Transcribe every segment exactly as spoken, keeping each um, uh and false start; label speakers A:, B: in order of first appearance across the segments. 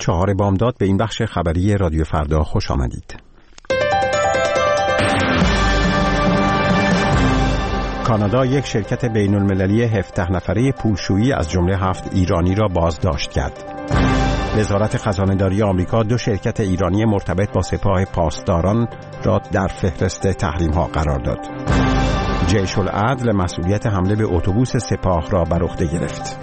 A: چهار بامداد به این بخش خبری رادیو فردا خوش آمدید. کانادا یک شرکت بین المللی هفده نفره پولشویی از جمله هفت ایرانی را بازداشت کرد. وزارت خزانه‌داری آمریکا دو شرکت ایرانی مرتبط با سپاه پاسداران را در فهرست تحریم‌ها قرار داد. جیش العدل مسئولیت حمله به اتوبوس سپاه را بر عهده گرفت.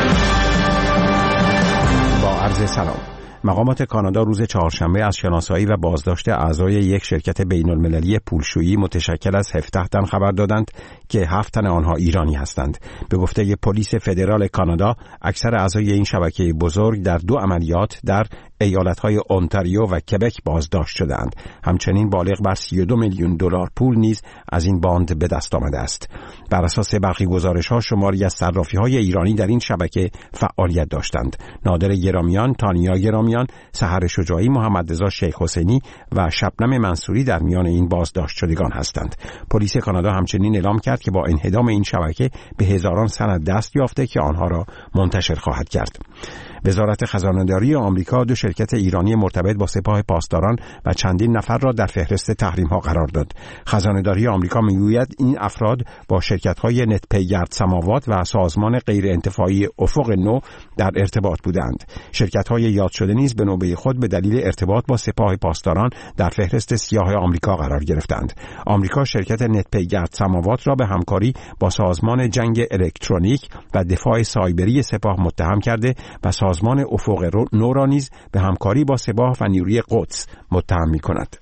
A: با عرض سلام. مقامات کانادا روز چهارشنبه از شناسایی و بازداشت اعضای یک شرکت بین المللی پولشویی متشکل از هفده تن خبر دادند که هفت تن آنها ایرانی هستند. به گفته پلیس فدرال کانادا، اکثر اعضای این شبکه بزرگ در دو عملیات در ایالت‌های اونتاریو و کبک بازداشت شدند. همچنین بالغ بر سی و دو میلیون دلار پول نیز از این باند به دست آمده است. بر اساس برخی گزارش‌ها شماری از صرافی‌های ایرانی در این شبکه فعالیت داشتند. نادر گرامیان، تانیا گرامیان، سحر شجاعی، محمد رضا شیخ حسینی و شبنم منصوری در میان این بازداشت شدگان هستند. پلیس کانادا همچنین اعلام کرد که با انهدام این شبکه به هزاران سند دست یافته که آنها را منتشر خواهد کرد. وزارت خزانه‌داری آمریکا دو شرکت ایرانی مرتبط با سپاه پاسداران و چندین نفر را در فهرست تحریم‌ها قرار داد. خزانه‌داری آمریکا میگوید این افراد با شرکت‌های نتپیگرد سماوات و سازمان غیرانتفاعی افق نو در ارتباط بودند. شرکت‌های یاد شده نیز به نوبه خود به دلیل ارتباط با سپاه پاسداران در فهرست سیاه آمریکا قرار گرفتند. آمریکا شرکت نتپیگرد سماوات را به همکاری با سازمان جنگ الکترونیک و دفاع سایبری سپاه متهم کرده و سازمان افق نو را نیز به همکاری با سپاه و نیروی قدس متهم می‌کند.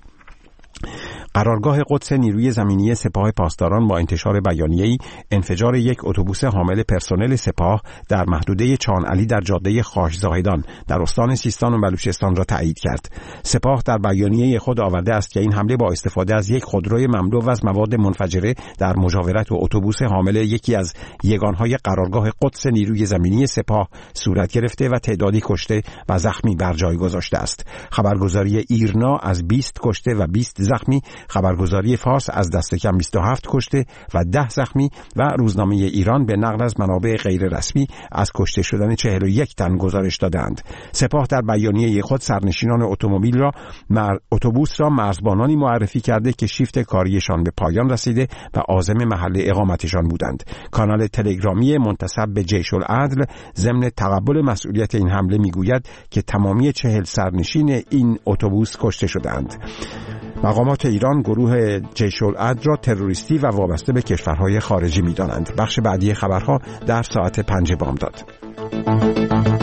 A: قرارگاه قدس نیروی زمینی سپاه پاسداران با انتشار بیانیه‌ای انفجار یک اتوبوس حامل پرسنل سپاه در محدوده چانعلی در جاده خاشزاهدان در استان سیستان و بلوچستان را تایید کرد. سپاه در بیانیه خود آورده است که این حمله با استفاده از یک خودروی مملو از مواد منفجره در مجاورت و اتوبوس حامل یکی از یگانهای قرارگاه قدس نیروی زمینی سپاه صورت گرفته و تعدادی کشته و زخمی بر جای گذاشته است. خبرگزاری ایرنا از بیست کشته و بیست زخمی، خبرگزاری فارس از دست کم بیست و هفت کشته و ده زخمی و روزنامه ایران به نقل از منابع غیر رسمی از کشته شدن چهل و یک تن گزارش دادند. سپاه در بیانیه خود سرنشینان اتومبیل را مر... اتوبوس را مرزبانانی معرفی کرده که شیفت کاریشان به پایان رسیده و عازم محل اقامتشان بودند. کانال تلگرامی منتسب به جیش العدل ضمن تقبل مسئولیت این حمله میگوید که تمامی چهل سرنشین این اتوبوس کشته شدند. مقامات ایران گروه جیش العدل را تروریستی و وابسته به کشورهای خارجی می‌دانند. بخش بعدی خبرها در ساعت پنج بامداد.